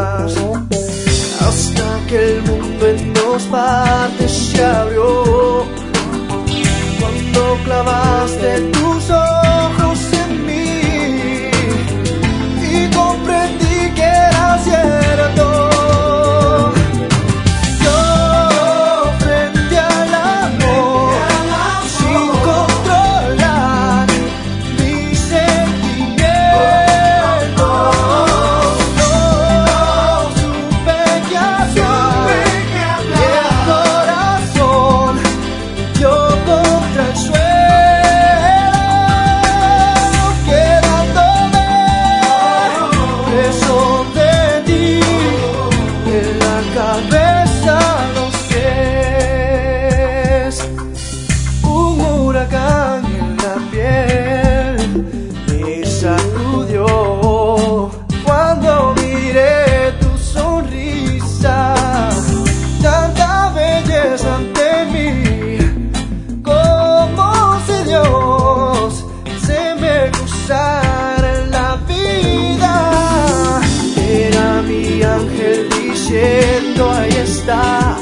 más, hasta que el mundo en dos partes se abrió. Cuando clavaste tus ojos en mí y comprendí que era cierto. Yo frente al amor, sin controlar mis sentimientos, no supe qué hacer, y el corazón yo contra el suelo, quedándome preso de ti, en la cabeza, los pies, un huracán en la piel me sacudió cuando miré tu sonrisa, tanta belleza ante mí. Como si Dios se me cruzara en la vida, era mi ángel diciendo ahí está,